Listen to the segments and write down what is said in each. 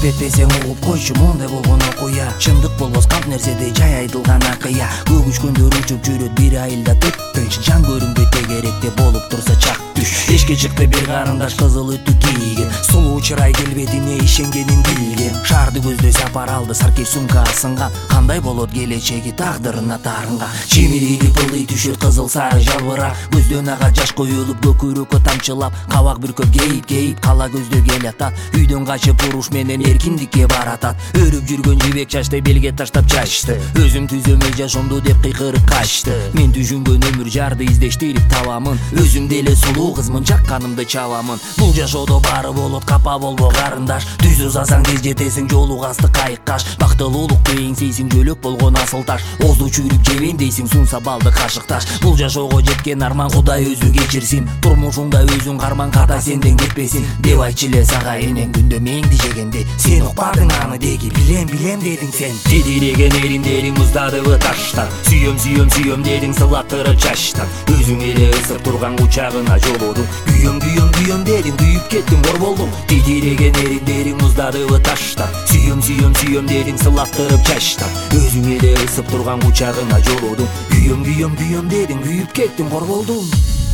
этпесең угуп койчу мондай болгон окуя. Чындык болбос калп нерседе жай айтылган акыя. Көк учкөндөр учуп жүрөт бир айылда төт. Тынч жан көрүнбөй тегеректе болуп турса чак түш. Эшке чыкты бир карындаш кызыл өтү кийген. Сулуу чырай келбетине ишенгенин билген. Шаарды көздөй сапар алды саркеш сумка асынган. Кандай болот келечеги тагдырына таарынган. Чимириги пылдый түшөт кызыл сары жалбырак. Көздөн ага жаш коюлуп көкүрөккө тамчылап. Кабак бүркөп кейип кала көздө келатат. Үйдөн качып уруш менен эркиндикке баратат. Өрүп жүргөн жибек чачты белге таштап чачты. Өзүм түзөмөй жашомду деп кыйкырып качты. Мен түшүнгөн өмүр жарды издештирип табамын. Өзүм деле сулуу кызмын, жакканымды чабамын. Бул жашоодо баары болот, капа болбо карындаш. Түз узасаң тез жетесиң, жолу касты кайыккаш. Бактылуулукту эңсейсиң, жөлөк болгон асыл таш. Озду чүрүп жебейм дейсиң, сунса балды кашык таш. Бул жашоого жеткен арман Кудай өзү кечирсин. Турмушуңда өзүң карман ката сенден кетпесин. Деп айтчу эле сага энең күндө меңди жегенде. Сен укпадың аны деги, билем дедиң сен. Титиреген эриндериң муздадыбы таштан. Сүйөм дедиң сылаттырып чачтан. Өзүң эле ысып турган кучагына жолодуң. Күйөм дедиң, күйүп кеттиң, кор болдуң. Титиреген эриндериң муздадыбы таштан. Сүйөм дедиң сылаттырып чачтан. Өзүң эле ысып турган кучагына жолодуң. Күйөм дедиң, күйүп кеттиң, кор болдуң.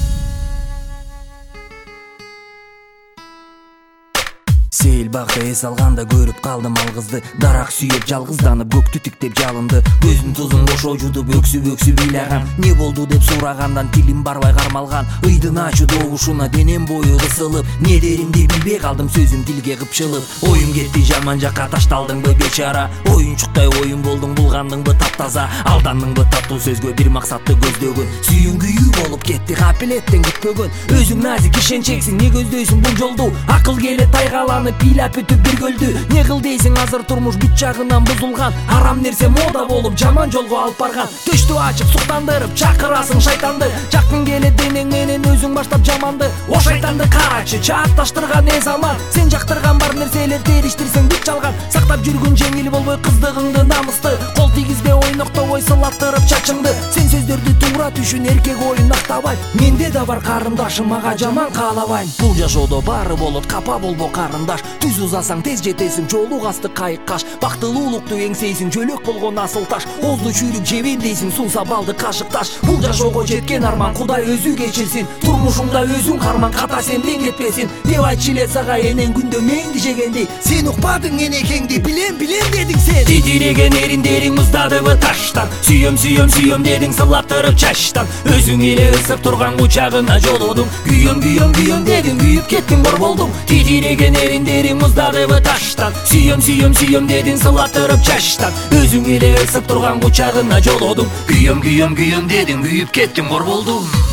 Сейил бакта эс алганда көрүп калдым ал кызды. Дарак сүйөп жалгызданып көктү тиктеп жалынды. Көзүн тузун кошо жудуп өксүп ыйлаган. Не болду деп сурагандан тилим барбай кармалган. Ыйдын ачуу добушуна денем бою кысылып. Не деримди билбей калдым, сөзүм тилге кыпчылып. Оюм кетти жаман жакка, ташталдыңбы бечара. Оюнчуктай оюн болдуң, булгандыңбы таптаза. Алдандыңбы таттуу сөзгө, бир максатты көздөгөн. Сүйүң күйүү болуп кетти, капилеттен күтпөгөн. Өзүң назик ишенчексиң, не көздөйсүң бул жолду? Акыл келет тайгаланып пилап өтүп бир көлдү. Не кыл дейсиң, азыр турмуш бүт жагынан бузулган. Арам нерсе мода болуп жаман жолго алып барган. Төштү ачып суктандырып чакырасың шайтанды. Жаккың келет денең менен өзүң баштап жаманды. О шайтанды карачы, чаатташтырган не заман. Сен жактырган бар нерселер териштирсең бүт жалган. Сактап жүргүн жеңил болбой кыздыгыңды намысты. Кол тийгизбей ойноктобой сылаттырып чачыңды. Сен сөздөрдү туура түшүн, эркек оюн актабай. Менде да бар карындашым, мага жаман каалабайм. Бул жашоодо баары болот, капа болбо карындаш. Түз узасаң тез жетесиң, жолу касты кайыккаш. Бактылуулукту эңсейсиң, жөлөк болгон асыл таш. Озду чүрүп жебейм дейсиң, сунса балды кашык таш. Бул жашоого жеткен арман Кудай өзү кечирсин. Турмушуңда өзүң карман ката сенден кетпесин. Деп айтчу эле сага энең күндө меңди жегенди. Сен укпадың энекеңди, билем дедиң сен. Титиреген эриндериң муздадыбы таштан. Сүйөм дедиң сылаттырып чачтан. Өзүң эле ысып турган кучагына жолодуң. Күйөм дедиң, күйүп кеттиң, кор болдуң. Титиреген эриндериң муздадыбы таштан. Сүйөм дедиң сылаттырып чачтан. Өзүң эле ысып турган кучагына жолодуң. Күйөм дедиң, күйүп кеттиң, кор болдуң.